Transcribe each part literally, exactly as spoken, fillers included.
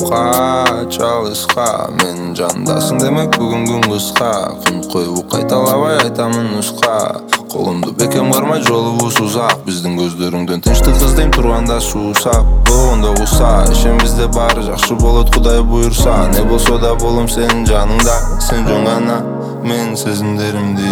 Kaç alışqa men jandasың demek бүгүн күн кыска. Кунт коюп кайталабай айтамын нуска. Колумду бекем бармай жолубуз узак. Биздин көздөрүңдөн тынчтык издейм турганда суусак. Болгондо куса ишен бизде баары жакшы болот Кудай буйрса. Не болсо да болом сенин жаныңда. Сен жөн гана мен сезимдеримди.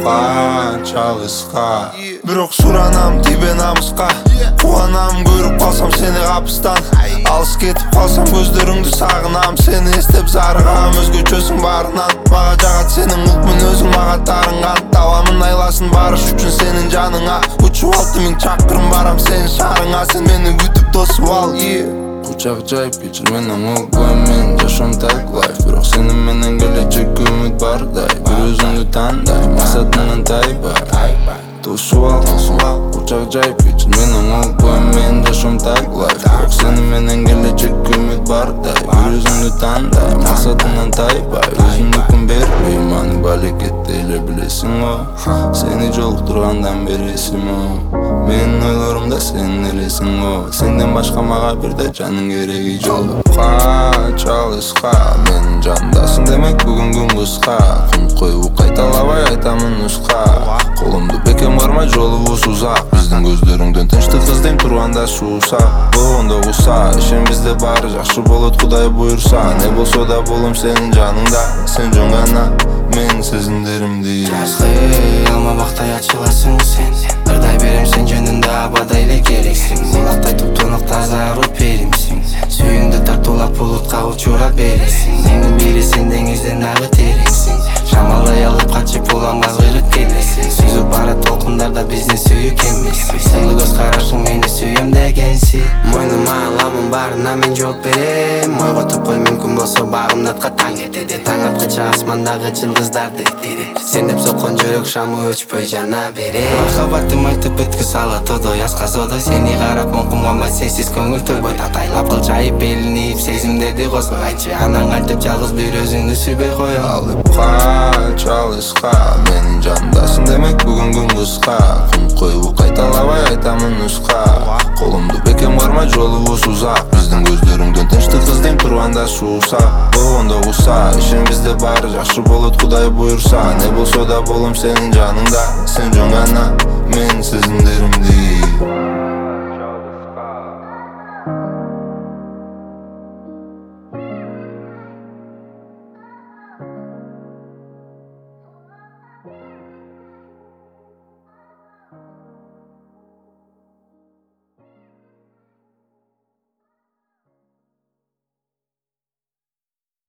Kaç alışqa бирок суранам тибе намыска. Кубанам көрүп калсам сени капыстан. Алыс кетип калсам көздөрүңдү сагынам. Сени эстеп зарыгам өзгөчөсүң баарынан. Мага жагат сенин мукмун өзүң мага таарынган. Табамын айласын барыш үчүн сенин жаныңа. Учуп алты миң чакырым барам сенин шаарыңа. Сен мени күтүп тосуп ал, кучак жайып кечир мени оңолбой мен жашоом так лайф. Бирок сенин менен келечекке үмүт бардай. Бир өзүңдү тандай, максатыңан тайбай. Тосуп ал, кучак жайып кечир мени оңолбой мен жашоом так лайф. Бирок сенин менен келечекке үмүт бардай. Бир өзүңдү тандай, максатыңан тайбай. Өзүңдүкүн бербейм аны балекетте эле билесиң го. Сени жолуктургандан бери эсим о. Менин ойлорумда сен элесиң го. Сенден башка мага бирде жаның кереги жок. Kaç alışqa мен жандасың демек бүгүн күн кыска. Кунт коюп кайталабай айтамын нуска. Колумду бекем бармай жолубуз узак. Биздин көздөрүңдөн тынчтык издейм турганда суусак. Болгондо куса ишен бизде баары жакшы болот Кудай буйрса. Не болсо да болом сенин жаныңда. Сен жөн гана мен сезимдеримди. Жазгы алмабактай ачыласың сен. Ырдай берем сен жөнүндө абадай эле керексиң. Булактай туптунук таза рух беримсиң. Сүйүңдү тартуулап булутка учура бересиң. Эми бирисин деңизден дагы тереңсиң. Шамалдай алып качып уламга кырып келесиң. Сүзүп барат толкундарда биздин сүйүк эмессиң. Сыйлы көз карашың мени сүйөм дегенсиң. Мойнума аламын баарына мен жооп берем. Ойго топкой мүмкүн болсо багымдатка таң этеди. Таң аткыча асмандагы жылдыздарды тире. Сен деп соккон жүрөк шамы өчпөй жана берет. Махаббатым айтып өткүз ала тодой асказодой. Сени карап моңкум канбай сенсиз көңүл тойбой. Татайлап кылчайып белинип сезимдерди козгой. Айтчы анан кантип жалгыз бир өзүңдү сүйбөй коем. Алып kaç alışqa менин жандасың демек бүгүн күн кыска. Кунт коюп кайталабай айтамын нуска. Колумду бекем бармай жолубуз узак. Биздин көздөрүңдөн тынчтык издейм турганда суусак. Болгондо куса ишен бизде баары жакшы болот Кудай буйрса. Не болсо да болом сенин жаныңда. Сен жөн гана мен